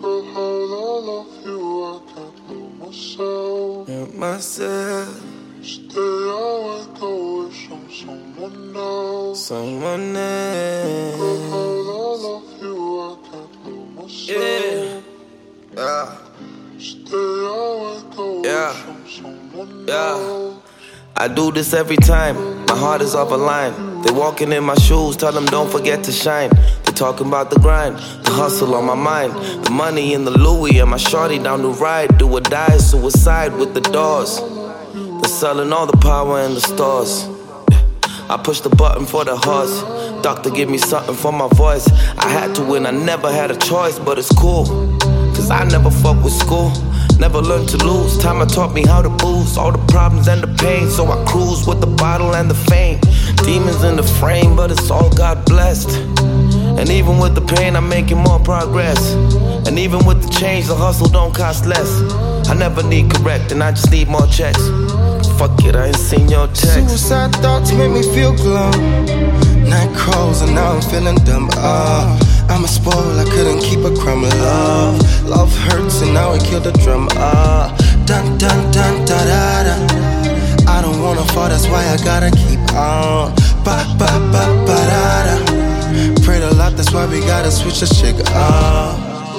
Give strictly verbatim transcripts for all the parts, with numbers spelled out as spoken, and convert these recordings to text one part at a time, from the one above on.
Myself. Stay awake, go wish on someone else. Someone else. Girl, how I love you, I can't love myself. Yeah. Yeah. Stay awake, go Yeah. wish on someone Yeah. else. I do this every time, my heart is off a line. They walking in my shoes, tell them don't forget to shine. They talking about the grind, the hustle on my mind. The money in the Louis and my shorty down the ride. Do or die, suicide with the doors. They're selling all the power in the stores. I push the button for the horse. Doctor give me something for my voice. I had to win, I never had a choice, but it's cool. Cause I never fuck with school. Never learned to lose. Time taught me how to boost all the problems and the pain. So I cruise with the bottle and the fame. Demons in the frame, but it's all God blessed. And even with the pain, I'm making more progress. And even with the change, the hustle don't cost less. I never need correcting, I just need more checks. Fuck it, I ain't seen your text. Suicide thoughts make me feel glum. Night crawls and now I'm feeling dumb. Ah, I'm a spoil, I couldn't keep a crumb of love. Love hurts and now it killed the drum. Ah, dun dun dun da da da. I don't wanna fall, that's why I gotta keep on. Ba ba ba ba da da. Prayed a lot, that's why we gotta switch the shit up.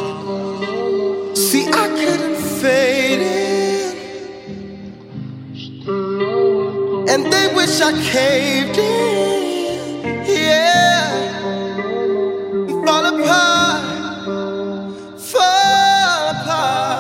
See, I couldn't fade it, and they wish I caved in. Yeah, we fall apart, fall apart.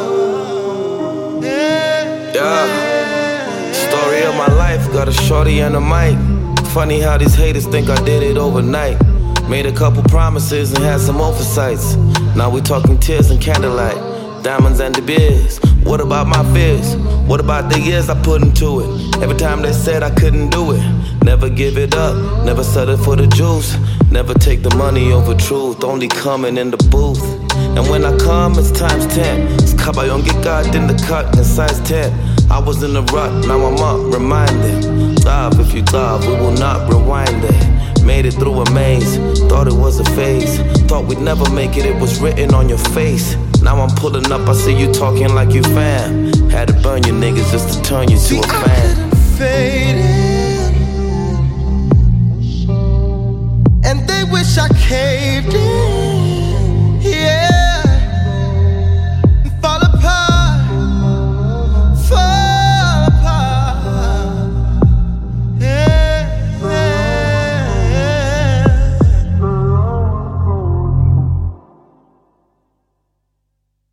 Yeah, Yeah. Story of my life, got a shorty and a mic. Funny how these haters think I did it overnight. Made a couple promises and had some oversights. Now we talking tears and candlelight, diamonds and the beers. What about my fears? What about the years I put into it? Every time they said I couldn't do it. Never give it up, never settle for the juice. Never take the money over truth, only coming in the booth. And when I come, it's times ten. It's caballo get God in the cut in size ten. I was in the rut, now I'm up, reminded. Love, if you love, we will not rewind it. Made it through a maze, thought it was a phase. Thought we'd never make it, it was written on your face. Now I'm pulling up, I see you talking like you fam. Had to burn you niggas just to turn you see, to a fan. I couldn't fade it, and they wish I caved in.